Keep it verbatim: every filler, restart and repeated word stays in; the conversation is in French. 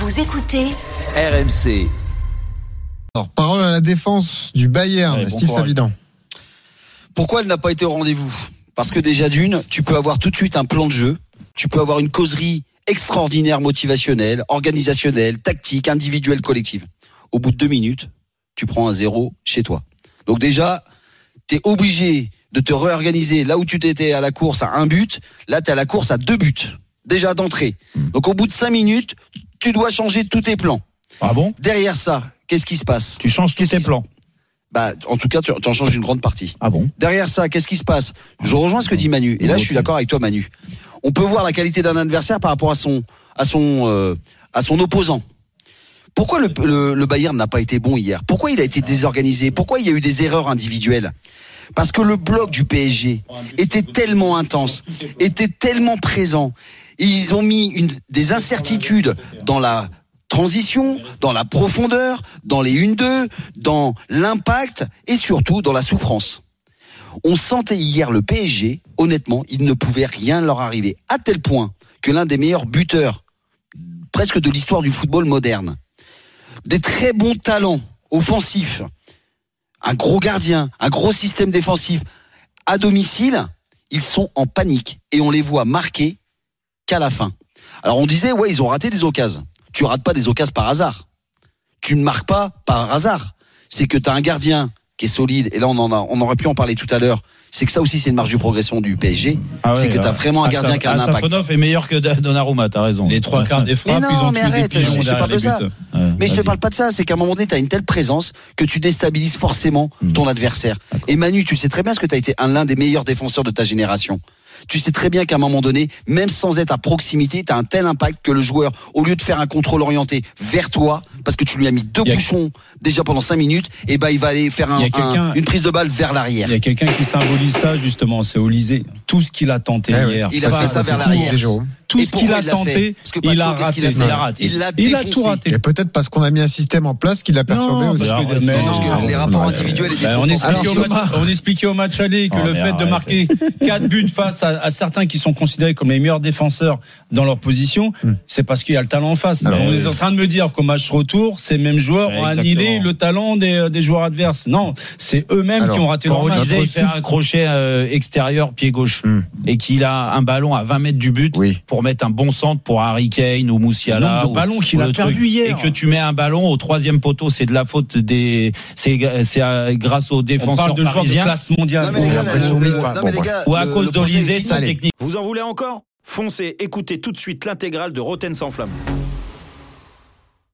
Vous écoutez R M C. Alors, parole à la défense du Bayern, Allez, bon Steve courage. Savidan. Pourquoi elle n'a pas été au rendez-vous ? Parce que déjà d'une, tu peux avoir tout de suite un plan de jeu, tu peux avoir une causerie extraordinaire, motivationnelle, organisationnelle, tactique, individuelle, collective. Au bout de deux minutes, tu prends un zéro chez toi. Donc déjà, tu es obligé de te réorganiser. Là où tu t'étais à la course à un but, là tu es à la course à deux buts, déjà d'entrée. Donc au bout de cinq minutes, tu dois changer tous tes plans. Ah bon ? Derrière ça, qu'est-ce qui se passe ? Tu changes tous tes plans. Bah, en tout cas, tu, tu en changes une grande partie. Ah bon ? Derrière ça, qu'est-ce qui se passe ? Je rejoins ce que dit Manu. Et là, Ok. je suis d'accord avec toi, Manu. On peut voir la qualité d'un adversaire par rapport à son, à son, euh, à son opposant. Pourquoi le, le, le Bayern n'a pas été bon hier ? Pourquoi il a été désorganisé ? Pourquoi il y a eu des erreurs individuelles ? Parce que le bloc du P S G était tellement intense, était tellement présent. Ils ont mis une, des incertitudes dans la transition, dans la profondeur, dans les un deux, dans l'impact et surtout dans la souffrance. On sentait hier le P S G, honnêtement, il ne pouvait rien leur arriver. À tel point que l'un des meilleurs buteurs, presque de l'histoire du football moderne, des très bons talents offensifs, un gros gardien, un gros système défensif, à domicile, ils sont en panique et on les voit marquer qu'à la fin. Alors on disait, ouais, ils ont raté des occasions. Tu rates pas des occasions par hasard. Tu ne marques pas par hasard. C'est que tu as un gardien qui est solide, et là on en a, on aurait pu en parler tout à l'heure, c'est que ça aussi c'est une marge de progression du P S G, Ah ouais, c'est que tu as vraiment un gardien qui a un impact. Safonov est meilleur que Donnarumma, t'as raison. Les trois quarts des frappes, Mais non, ils ont mais tous des arrête, pigeons je te derrière parle les de ça. buts. Ouais, Mais je te vas-y. parle pas de ça, c'est qu'à un moment donné, tu as une telle présence que tu déstabilises forcément ton adversaire. Et Manu, tu sais très bien ce que tu as été un, l'un des meilleurs défenseurs de ta génération. Tu sais très bien qu'à un moment donné, même sans être à proximité, tu as un tel impact que le joueur, au lieu de faire un contrôle orienté vers toi, parce que tu lui as mis deux Il y a- bouchons déjà pendant cinq minutes, et ben il va aller faire un, Il y a quelqu'un- un- une prise de balle vers l'arrière. Il y a quelqu'un qui symbolise ça justement, c'est Olysée. Tout ce qu'il a tenté Eh oui. hier, Il a Parce fait que ça c'est vers beaucoup, l'arrière. c'est Jérôme. tout Et ce qu'il pourquoi a il l'a fait tenté, Parce que il a Pacho, qu'est-ce qu'il a raté. fait Il a raté. Il l'a Il a défoncé. tout raté. Et peut-être parce qu'on a mis un système en place qui l'a perturbé Non, aussi. bah, Arrête, mais Parce non, que les non, rapports non, individuels étaient Ben, trop on, forts. expliquait Alors, au match, Thomas. on expliquait au match aller que Oh, le mais fait de arrête. marquer quatre buts face à, à certains qui sont considérés comme les meilleurs défenseurs dans leur position, Hmm. c'est parce qu'il y a le talent en face. Alors, on oui. est en train de me dire qu'au match retour, ces mêmes joueurs Ouais, ont exactement. annihilé le talent des, des joueurs adverses. Non, c'est eux-mêmes Alors, qui ont raté Quand leur match. Olysée il Notre fait sub- un crochet euh, extérieur pied gauche Hmm. et qu'il a un ballon à vingt mètres du but Oui. pour mettre un bon centre pour Harry Kane ou Le Moussiala nombre de ou- ballons qu'il ou a le truc. perdu hier. Et que tu mets un ballon au troisième poteau, c'est de la faute des, c'est c'est euh, grâce aux On défenseurs parle de joueurs de parisiens classe mondiale. Non, mais les gars, Après, le- on le- mise pas. non, Bon, mais les bref. gars, ou à le- cause le procès est d'Olysée de fini. sa Allez. technique. Vous en voulez encore ? Foncez, écoutez tout de suite l'intégrale de Roten sans flamme.